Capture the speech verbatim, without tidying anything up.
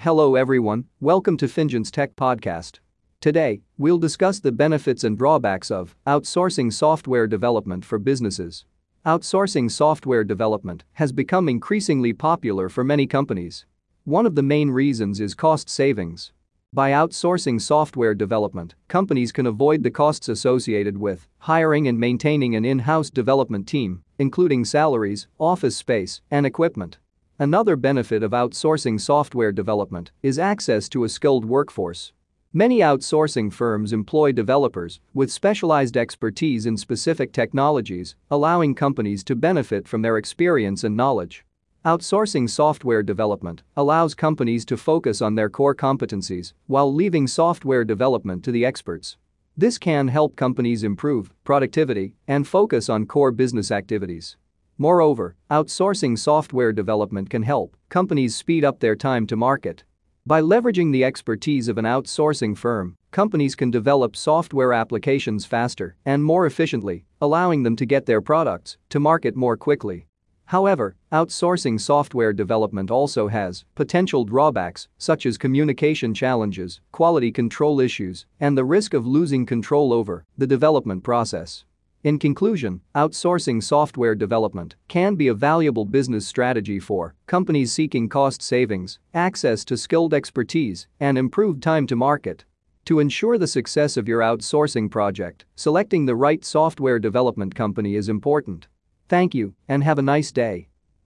Hello everyone, welcome to Fingens Tech Podcast. Today, we'll discuss the benefits and drawbacks of outsourcing software development for businesses. Outsourcing software development has become increasingly popular for many companies. One of the main reasons is cost savings. By outsourcing software development, companies can avoid the costs associated with hiring and maintaining an in-house development team, including salaries, office space, and equipment. Another benefit of outsourcing software development is access to a skilled workforce. Many outsourcing firms employ developers with specialized expertise in specific technologies, allowing companies to benefit from their experience and knowledge. Outsourcing software development allows companies to focus on their core competencies while leaving software development to the experts. This can help companies improve productivity and focus on core business activities. Moreover, outsourcing software development can help companies speed up their time to market. By leveraging the expertise of an outsourcing firm, companies can develop software applications faster and more efficiently, allowing them to get their products to market more quickly. However, outsourcing software development also has potential drawbacks such as communication challenges, quality control issues, and the risk of losing control over the development process. In conclusion, outsourcing software development can be a valuable business strategy for companies seeking cost savings, access to skilled expertise, and improved time to market. To ensure the success of your outsourcing project, selecting the right software development company is important. Thank you and have a nice day.